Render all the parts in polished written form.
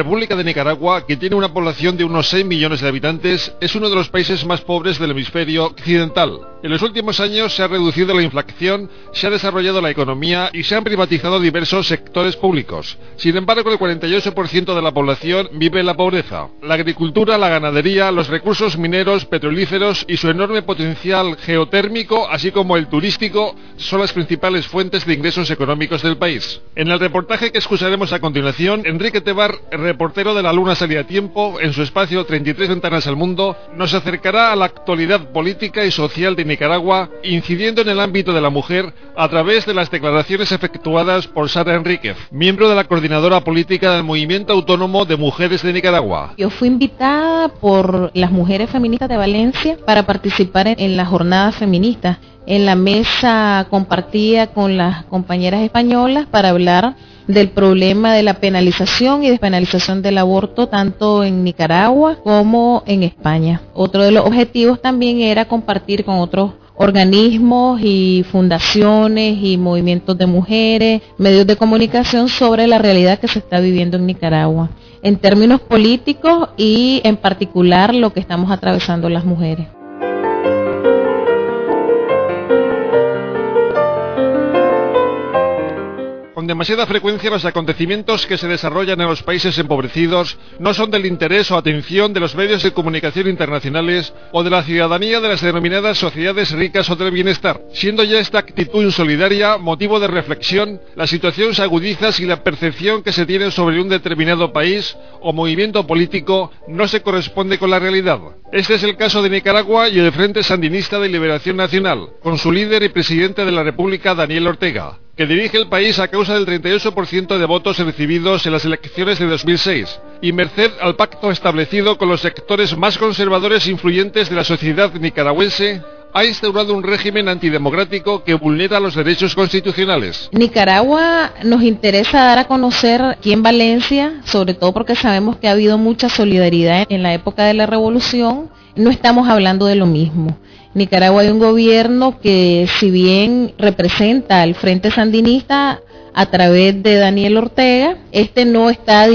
República de Nicaragua, que tiene una población de unos 6 millones de habitantes, es uno de los países más pobres del hemisferio occidental. En los últimos años se ha reducido la inflación, se ha desarrollado la economía y se han privatizado diversos sectores públicos. Sin embargo, el 48% de la población vive en la pobreza. La agricultura, la ganadería, los recursos mineros, petrolíferos y su enorme potencial geotérmico, así como el turístico, son las principales fuentes de ingresos económicos del país. En el reportaje que escucharemos a continuación, Enrique Tebar, reportero de La Luna Salía a Tiempo, en su espacio 33 Ventanas al Mundo, nos acercará a la actualidad política y social de Nicaragua, incidiendo en el ámbito de la mujer a través de las declaraciones efectuadas por Sara Enríquez, miembro de la coordinadora política del Movimiento Autónomo de Mujeres de Nicaragua. Yo fui invitada por las mujeres feministas de Valencia para participar en la jornada feminista. En la mesa compartida con las compañeras españolas para hablar del problema de la penalización y despenalización del aborto tanto en Nicaragua como en España. Otro de los objetivos también era compartir con otros organismos y fundaciones y movimientos de mujeres, medios de comunicación sobre la realidad que se está viviendo en Nicaragua, en términos políticos y en particular lo que estamos atravesando las mujeres. Con demasiada frecuencia los acontecimientos que se desarrollan en los países empobrecidos no son del interés o atención de los medios de comunicación internacionales o de la ciudadanía de las denominadas sociedades ricas o del bienestar. Siendo ya esta actitud insolidaria motivo de reflexión, la situación se agudiza si la percepción que se tiene sobre un determinado país o movimiento político no se corresponde con la realidad. Este es el caso de Nicaragua y el Frente Sandinista de Liberación Nacional, con su líder y presidente de la República, Daniel Ortega, que dirige el país a causa del 38% de votos recibidos en las elecciones de 2006, y merced al pacto establecido con los sectores más conservadores e influyentes de la sociedad nicaragüense, ha instaurado un régimen antidemocrático que vulnera los derechos constitucionales. Nicaragua nos interesa dar a conocer aquí en Valencia, sobre todo porque sabemos que ha habido mucha solidaridad en la época de la revolución. No estamos hablando de lo mismo. Nicaragua hay un gobierno que, si bien representa al Frente Sandinista a través de Daniel Ortega, no está,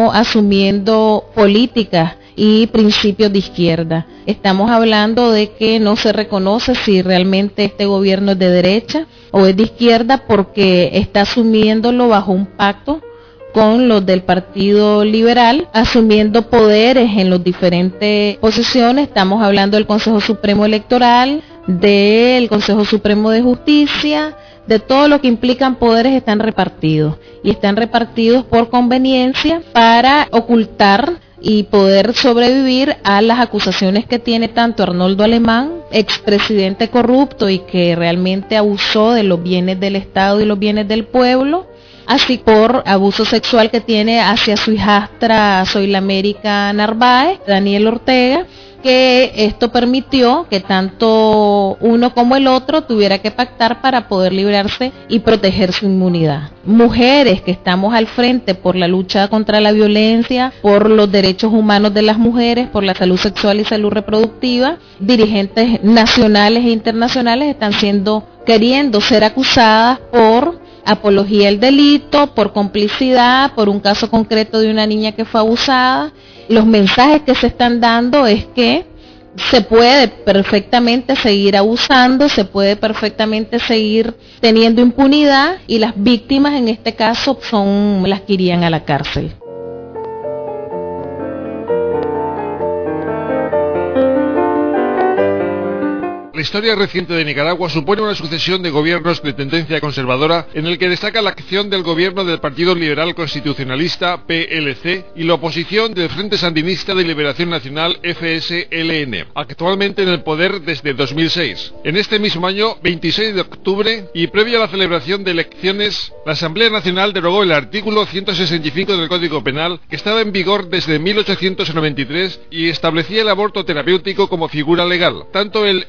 asumiendo políticas y principios de izquierda. Estamos hablando de que no se reconoce si realmente este gobierno es de derecha o es de izquierda, porque está asumiéndolo bajo un pacto con los del Partido Liberal, asumiendo poderes en las diferentes posiciones. Estamos hablando del Consejo Supremo Electoral, del Consejo Supremo de Justicia, de todo lo que implican poderes. Están repartidos, y están repartidos por conveniencia para ocultar y poder sobrevivir a las acusaciones que tiene tanto Arnoldo Alemán, expresidente corrupto y que realmente abusó de los bienes del Estado y los bienes del pueblo, así por abuso sexual que tiene hacia su hijastra Zoilamérica Narváez, Daniel Ortega, que esto permitió que tanto uno como el otro tuviera que pactar para poder librarse y proteger su inmunidad. Mujeres que estamos al frente por la lucha contra la violencia, por los derechos humanos de las mujeres, por la salud sexual y salud reproductiva, dirigentes nacionales e internacionales están queriendo ser acusadas por apología del delito, por complicidad, por un caso concreto de una niña que fue abusada. Los mensajes que se están dando es que se puede perfectamente seguir abusando, se puede perfectamente seguir teniendo impunidad, y las víctimas en este caso son las que irían a la cárcel. La historia reciente de Nicaragua supone una sucesión de gobiernos de tendencia conservadora, en el que destaca la acción del gobierno del Partido Liberal Constitucionalista, PLC, y la oposición del Frente Sandinista de Liberación Nacional, FSLN, actualmente en el poder desde 2006. En este mismo año, 26 de octubre, y previo a la celebración de elecciones, la Asamblea Nacional derogó el artículo 165 del Código Penal, que estaba en vigor desde 1893 y establecía el aborto terapéutico como figura legal. Tanto el FSLN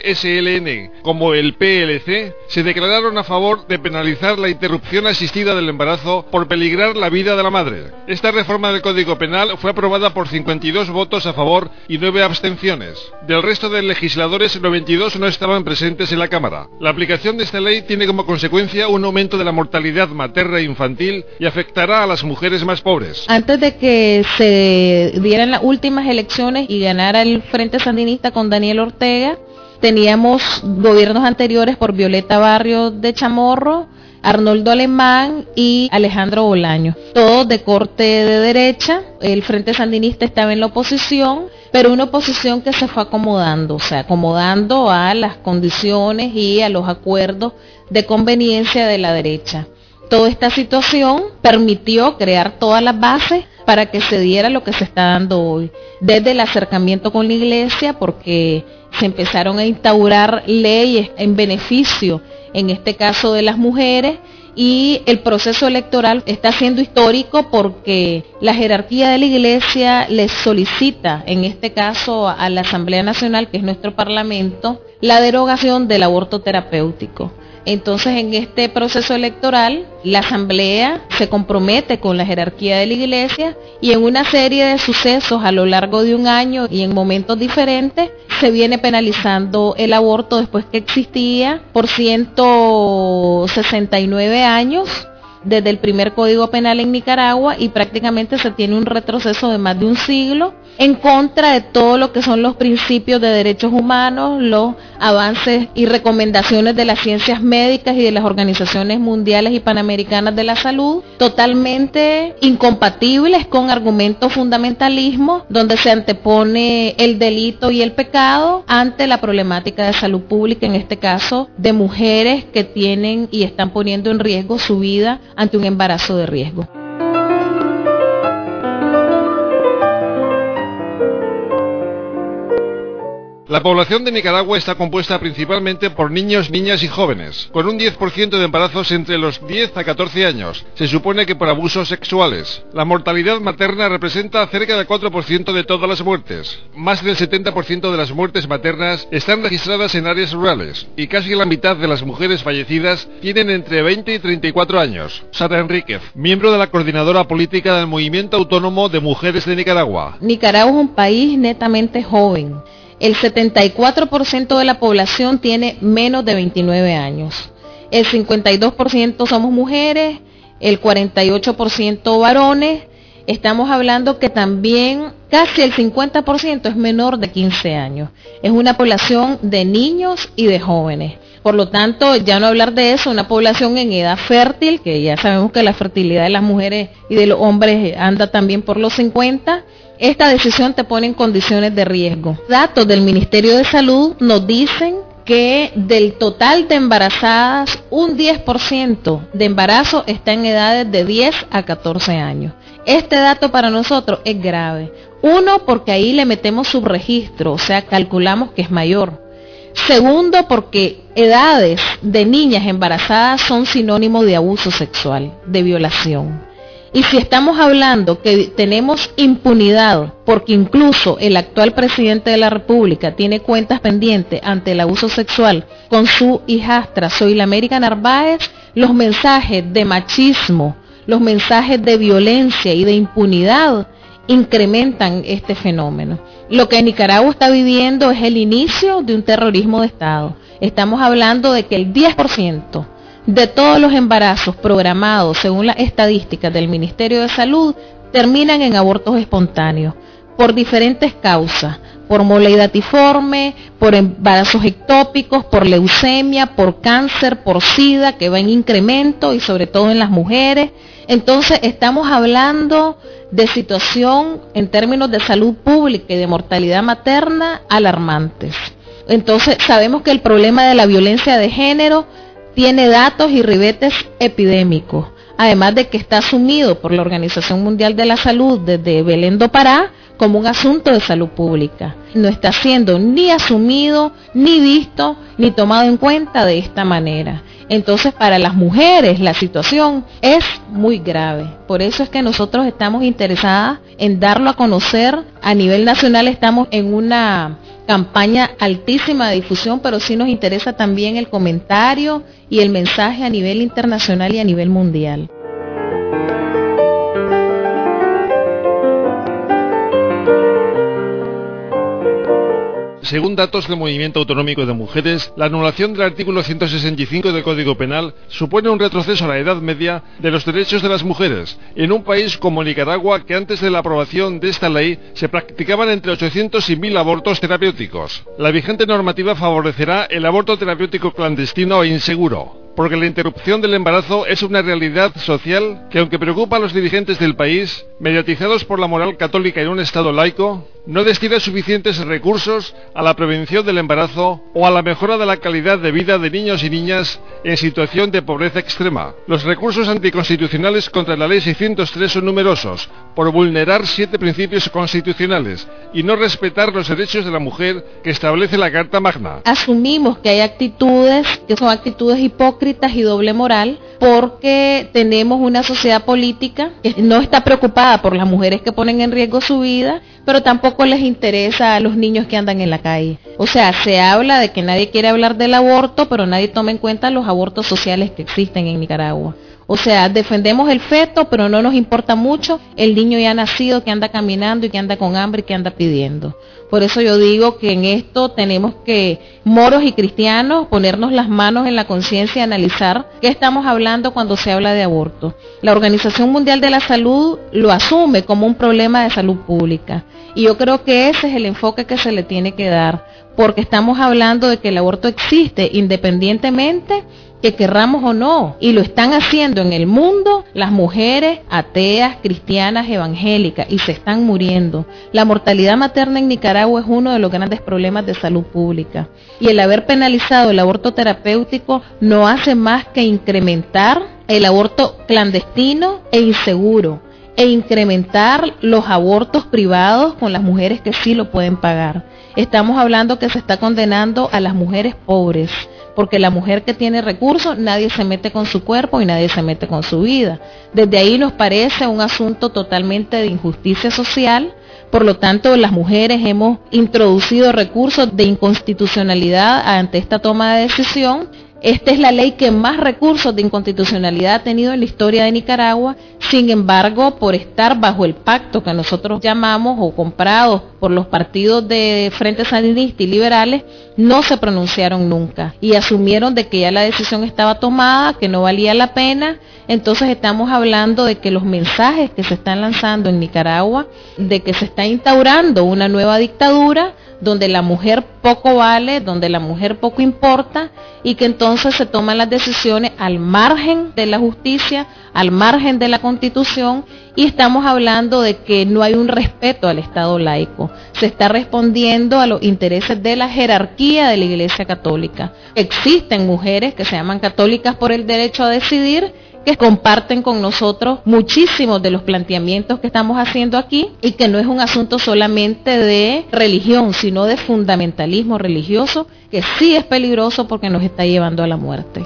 ESLN como el PLC se declararon a favor de penalizar la interrupción asistida del embarazo por peligrar la vida de la madre. Esta reforma del Código Penal fue aprobada por 52 votos a favor y 9 abstenciones. Del resto de legisladores, 92 no estaban presentes en la Cámara. La aplicación de esta ley tiene como consecuencia un aumento de la mortalidad materna e infantil y afectará a las mujeres más pobres. Antes de que se dieran las últimas elecciones y ganara el Frente Sandinista con Daniel Ortega, teníamos gobiernos anteriores por Violeta Barrios de Chamorro, Arnoldo Alemán y Alejandro Bolaño, todos de corte de derecha. El Frente Sandinista estaba en la oposición, pero una oposición que se fue acomodando, o sea, acomodando a las condiciones y a los acuerdos de conveniencia de la derecha. Toda esta situación permitió crear todas las bases para que se diera lo que se está dando hoy, desde el acercamiento con la iglesia, porque se empezaron a instaurar leyes en beneficio, en este caso de las mujeres, y el proceso electoral está siendo histórico porque la jerarquía de la iglesia les solicita, en este caso a la Asamblea Nacional, que es nuestro parlamento, la derogación del aborto terapéutico. Entonces, en este proceso electoral, la Asamblea se compromete con la jerarquía de la Iglesia y en una serie de sucesos a lo largo de un año y en momentos diferentes, se viene penalizando el aborto después que existía por 169 años desde el primer Código Penal en Nicaragua, y prácticamente se tiene un retroceso de más de un siglo en contra de todo lo que son los principios de derechos humanos, los avances y recomendaciones de las ciencias médicas y de las organizaciones mundiales y panamericanas de la salud, totalmente incompatibles con argumentos fundamentalismo, donde se antepone el delito y el pecado ante la problemática de salud pública, en este caso de mujeres que tienen y están poniendo en riesgo su vida ante un embarazo de riesgo. La población de Nicaragua está compuesta principalmente por niños, niñas y jóvenes, con un 10% de embarazos entre los 10 a 14 años. Se supone que por abusos sexuales. La mortalidad materna representa cerca del 4% de todas las muertes. Más del 70% de las muertes maternas están registradas en áreas rurales, y casi la mitad de las mujeres fallecidas tienen entre 20 y 34 años. Sara Enríquez, miembro de la coordinadora política del Movimiento Autónomo de Mujeres de Nicaragua. Nicaragua es un país netamente joven. El 74% de la población tiene menos de 29 años. El 52% somos mujeres, el 48% varones. Estamos hablando que también casi el 50% es menor de 15 años. Es una población de niños y de jóvenes. Por lo tanto, ya no hablar de eso, una población en edad fértil, que ya sabemos que la fertilidad de las mujeres y de los hombres anda también por los 50. Esta decisión te pone en condiciones de riesgo. Datos del Ministerio de Salud nos dicen que del total de embarazadas, un 10% de embarazo está en edades de 10 a 14 años. Este dato para nosotros es grave. Uno, porque ahí le metemos subregistro, o sea, calculamos que es mayor. Segundo, porque edades de niñas embarazadas son sinónimo de abuso sexual, de violación. Y si estamos hablando que tenemos impunidad, porque incluso el actual presidente de la República tiene cuentas pendientes ante el abuso sexual con su hijastra Zoila América Narváez, los mensajes de machismo, los mensajes de violencia y de impunidad incrementan este fenómeno. Lo que Nicaragua está viviendo es el inicio de un terrorismo de Estado. Estamos hablando de que el 10% de todos los embarazos programados, según las estadísticas del Ministerio de Salud, terminan en abortos espontáneos, por diferentes causas, por moleidatiforme, por embarazos ectópicos, por leucemia, por cáncer, por SIDA, que va en incremento, y sobre todo en las mujeres. Entonces, estamos hablando de situación en términos de salud pública y de mortalidad materna alarmantes. Entonces, sabemos que el problema de la violencia de género tiene datos y ribetes epidémicos, además de que está asumido por la Organización Mundial de la Salud desde Belén do Pará como un asunto de salud pública. No está siendo ni asumido, ni visto, ni tomado en cuenta de esta manera. Entonces, para las mujeres la situación es muy grave. Por eso es que nosotros estamos interesadas en darlo a conocer. A nivel nacional estamos en una campaña altísima de difusión, pero sí nos interesa también el comentario y el mensaje a nivel internacional y a nivel mundial. Según datos del Movimiento Autonómico de Mujeres, la anulación del artículo 165 del Código Penal supone un retroceso a la Edad Media de los derechos de las mujeres, en un país como Nicaragua, que antes de la aprobación de esta ley se practicaban entre 800 y 1000 abortos terapéuticos. La vigente normativa favorecerá el aborto terapéutico clandestino e inseguro, porque la interrupción del embarazo es una realidad social que, aunque preocupa a los dirigentes del país, mediatizados por la moral católica en un Estado laico, no destina suficientes recursos a la prevención del embarazo o a la mejora de la calidad de vida de niños y niñas en situación de pobreza extrema. Los recursos anticonstitucionales contra la Ley 603 son numerosos, por vulnerar 7 principios constitucionales y no respetar los derechos de la mujer que establece la Carta Magna. Asumimos que hay actitudes que son actitudes hipócritas y doble moral, porque tenemos una sociedad política que no está preocupada por las mujeres que ponen en riesgo su vida, pero tampoco les interesa a los niños que andan en la calle. O sea, se habla de que nadie quiere hablar del aborto, pero nadie toma en cuenta los abortos sociales que existen en Nicaragua. O sea, defendemos el feto, pero no nos importa mucho el niño ya nacido que anda caminando y que anda con hambre y que anda pidiendo. Por eso yo digo que en esto tenemos que, moros y cristianos, ponernos las manos en la conciencia y analizar qué estamos hablando cuando se habla de aborto. La Organización Mundial de la Salud lo asume como un problema de salud pública. Y yo creo que ese es el enfoque que se le tiene que dar, porque estamos hablando de que el aborto existe independientemente que querramos o no, y lo están haciendo en el mundo las mujeres ateas, cristianas, evangélicas, y se están muriendo. La mortalidad materna en Nicaragua es uno de los grandes problemas de salud pública, y el haber penalizado el aborto terapéutico no hace más que incrementar el aborto clandestino e inseguro, e incrementar los abortos privados con las mujeres que sí lo pueden pagar. Estamos hablando que se está condenando a las mujeres pobres, porque la mujer que tiene recursos, nadie se mete con su cuerpo y nadie se mete con su vida. Desde ahí nos parece un asunto totalmente de injusticia social. Por lo tanto, las mujeres hemos introducido recursos de inconstitucionalidad ante esta toma de decisión. Esta es la ley que más recursos de inconstitucionalidad ha tenido en la historia de Nicaragua. Sin embargo, por estar bajo el pacto que nosotros llamamos o comprados por los partidos de Frente Sandinista y liberales, no se pronunciaron nunca y asumieron de que ya la decisión estaba tomada, que no valía la pena. Entonces estamos hablando de que los mensajes que se están lanzando en Nicaragua, de que se está instaurando una nueva dictadura, donde la mujer poco vale, donde la mujer poco importa, y que entonces se toman las decisiones al margen de la justicia, al margen de la Constitución, y estamos hablando de que no hay un respeto al Estado laico. Se está respondiendo a los intereses de la jerarquía de la Iglesia Católica. Existen mujeres que se llaman católicas por el derecho a decidir, que comparten con nosotros muchísimos de los planteamientos que estamos haciendo aquí, y que no es un asunto solamente de religión, sino de fundamentalismo religioso, que sí es peligroso porque nos está llevando a la muerte.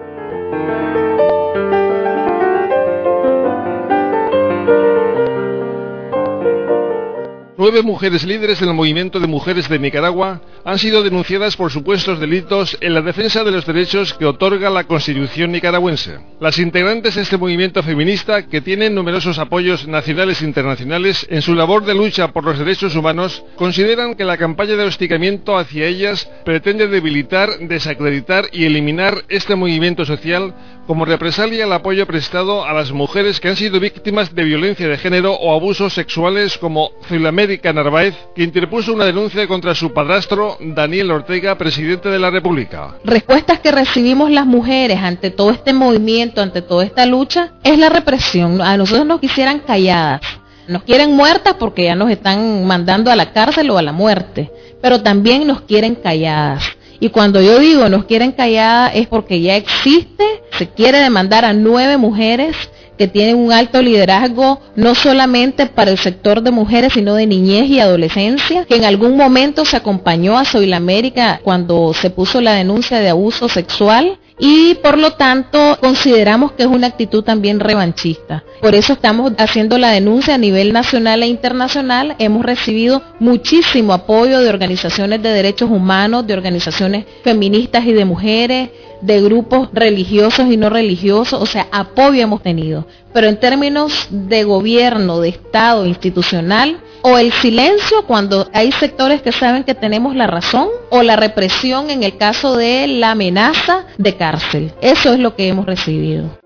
Nueve mujeres líderes del movimiento de mujeres de Nicaragua han sido denunciadas por supuestos delitos en la defensa de los derechos que otorga la Constitución nicaragüense. Las integrantes de este movimiento feminista, que tienen numerosos apoyos nacionales e internacionales en su labor de lucha por los derechos humanos, consideran que la campaña de hostigamiento hacia ellas pretende debilitar, desacreditar y eliminar este movimiento social como represalia al apoyo prestado a las mujeres que han sido víctimas de violencia de género o abusos sexuales, como Filamérica Narváez, que interpuso una denuncia contra su padrastro Daniel Ortega, presidente de la República. Respuestas que recibimos las mujeres ante todo este movimiento, ante toda esta lucha, es la represión. A nosotros nos quisieran calladas. Nos quieren muertas porque ya nos están mandando a la cárcel o a la muerte, pero también nos quieren calladas. Y cuando yo digo nos quieren calladas es porque ya existe, se quiere demandar a 9 mujeres que tienen un alto liderazgo, no solamente para el sector de mujeres, sino de niñez y adolescencia, que en algún momento se acompañó a Soylamérica cuando se puso la denuncia de abuso sexual, y por lo tanto consideramos que es una actitud también revanchista. Por eso estamos haciendo la denuncia a nivel nacional e internacional. Hemos recibido muchísimo apoyo de organizaciones de derechos humanos, de organizaciones feministas y de mujeres, de grupos religiosos y no religiosos, o sea, apoyo hemos tenido. Pero en términos de gobierno, de Estado, institucional, o el silencio cuando hay sectores que saben que tenemos la razón, o la represión en el caso de la amenaza de cárcel. Eso es lo que hemos recibido.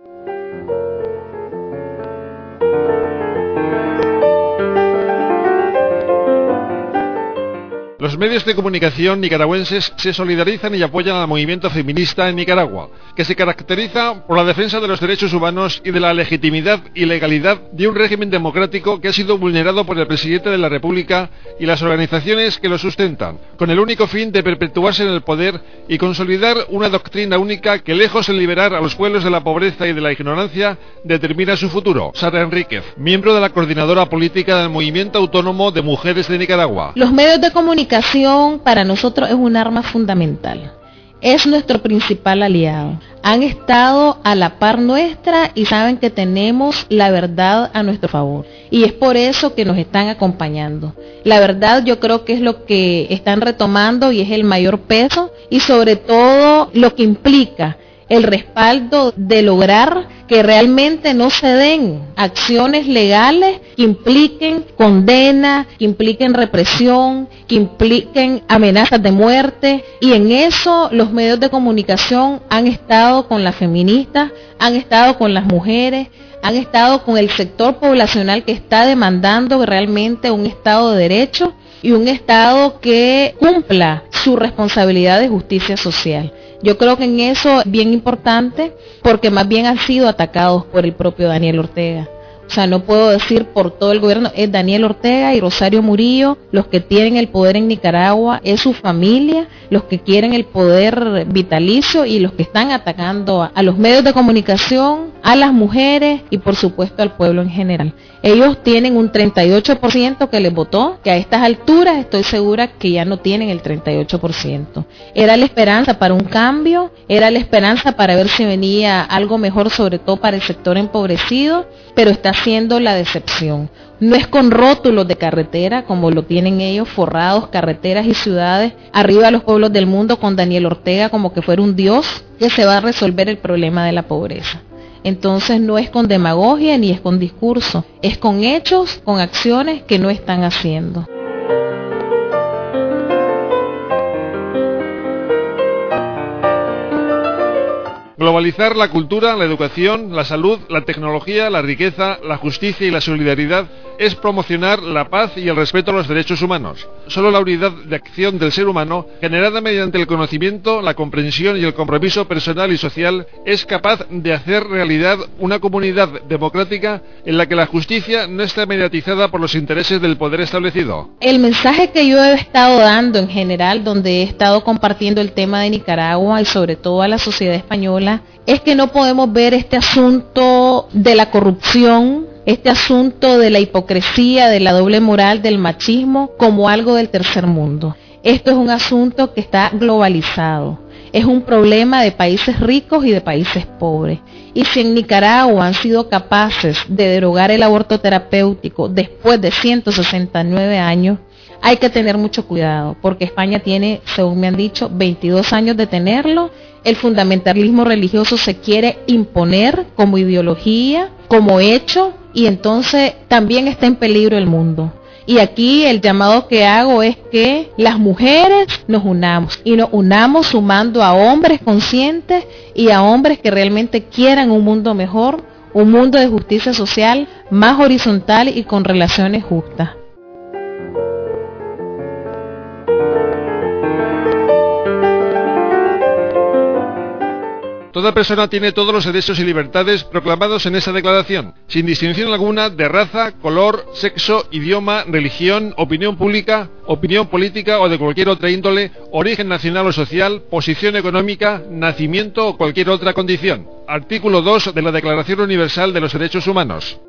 Los medios de comunicación nicaragüenses se solidarizan y apoyan al movimiento feminista en Nicaragua, que se caracteriza por la defensa de los derechos humanos y de la legitimidad y legalidad de un régimen democrático que ha sido vulnerado por el presidente de la República y las organizaciones que lo sustentan, con el único fin de perpetuarse en el poder y consolidar una doctrina única que, lejos de liberar a los pueblos de la pobreza y de la ignorancia, determina su futuro. Sara Enríquez, miembro de la coordinadora política del Movimiento Autónomo de Mujeres de Nicaragua. Los medios de comunicación para nosotros es un arma fundamental, es nuestro principal aliado. Han estado a la par nuestra y saben que tenemos la verdad a nuestro favor, y es por eso que nos están acompañando. La verdad yo creo que es lo que están retomando y es el mayor peso, y sobre todo lo que implica el respaldo de lograr que realmente no se den acciones legales que impliquen condena, que impliquen represión, que impliquen amenazas de muerte, y en eso los medios de comunicación han estado con las feministas, han estado con las mujeres, han estado con el sector poblacional que está demandando realmente un Estado de Derecho y un Estado que cumpla su responsabilidad de justicia social. Yo creo que en eso es bien importante, porque más bien han sido atacados por el propio Daniel Ortega. O sea, no puedo decir por todo el gobierno, es Daniel Ortega y Rosario Murillo los que tienen el poder en Nicaragua, es su familia los que quieren el poder vitalicio y los que están atacando a los medios de comunicación, a las mujeres y por supuesto al pueblo en general. Ellos tienen un 38% que les votó, que a estas alturas estoy segura que ya no tienen el 38%. Era la esperanza para un cambio, era la esperanza para ver si venía algo mejor, sobre todo para el sector empobrecido, pero está siendo la decepción. No es con rótulos de carretera, como lo tienen ellos, forrados carreteras y ciudades, arriba a los pueblos del mundo con Daniel Ortega como que fuera un dios, que se va a resolver el problema de la pobreza. Entonces no es con demagogia ni es con discurso, es con hechos, con acciones que no están haciendo. Globalizar la cultura, la educación, la salud, la tecnología, la riqueza, la justicia y la solidaridad es promocionar la paz y el respeto a los derechos humanos. Solo la unidad de acción del ser humano, generada mediante el conocimiento, la comprensión y el compromiso personal y social, es capaz de hacer realidad una comunidad democrática en la que la justicia no está mediatizada por los intereses del poder establecido. El mensaje que yo he estado dando en general, donde he estado compartiendo el tema de Nicaragua y sobre todo a la sociedad española, es que no podemos ver este asunto de la corrupción, este asunto de la hipocresía, de la doble moral, del machismo, como algo del tercer mundo. Esto es un asunto que está globalizado. Es un problema de países ricos y de países pobres. Y si en Nicaragua han sido capaces de derogar el aborto terapéutico después de 169 años, hay que tener mucho cuidado, porque España tiene, según me han dicho, 22 años de tenerlo. El fundamentalismo religioso se quiere imponer como ideología, como hecho, y entonces también está en peligro el mundo. Y aquí el llamado que hago es que las mujeres nos unamos, y nos unamos sumando a hombres conscientes y a hombres que realmente quieran un mundo mejor, un mundo de justicia social más horizontal y con relaciones justas. Toda persona tiene todos los derechos y libertades proclamados en esa declaración, sin distinción alguna de raza, color, sexo, idioma, religión, opinión pública, opinión política o de cualquier otra índole, origen nacional o social, posición económica, nacimiento o cualquier otra condición. Artículo 2 de la Declaración Universal de los Derechos Humanos.